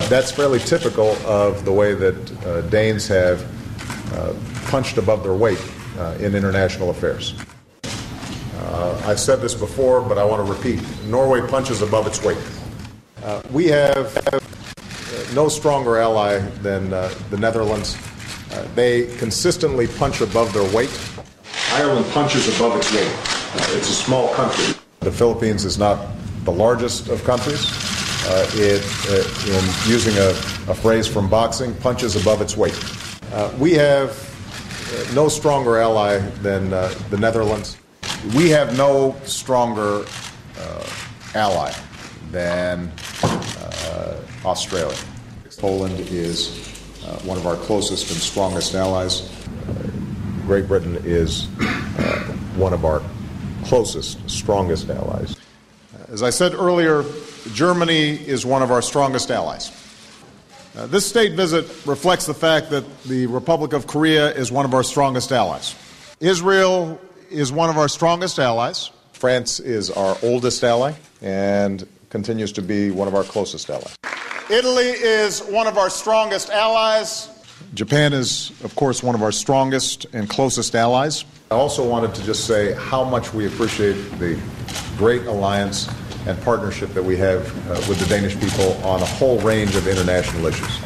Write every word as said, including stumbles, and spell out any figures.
That's fairly typical of the way that uh, Danes have uh, punched above their weight uh, in international affairs. Uh, I've said this before, but I want to repeat. Norway punches above its weight. Uh, we have uh, no stronger ally than uh, the Netherlands. Uh, they consistently punch above their weight. Ireland punches above its weight. Uh, it's a small country. The Philippines is not the largest of countries. Uh, it, uh, in using a, a phrase from boxing, punches above its weight. Uh, we have uh, no stronger ally than uh, the Netherlands. We have no stronger uh, ally than uh, Australia. Poland is uh, one of our closest and strongest allies. Uh, Great Britain is uh, one of our closest, strongest allies. As I said earlier, Germany is one of our strongest allies. Uh, this state visit reflects the fact that the Republic of Korea is one of our strongest allies. Israel is one of our strongest allies. France is our oldest ally and continues to be one of our closest allies. Italy is one of our strongest allies. Japan is, of course, one of our strongest and closest allies. I also wanted to just say how much we appreciate the great alliance and partnership that we have uh, with the Danish people on a whole range of international issues.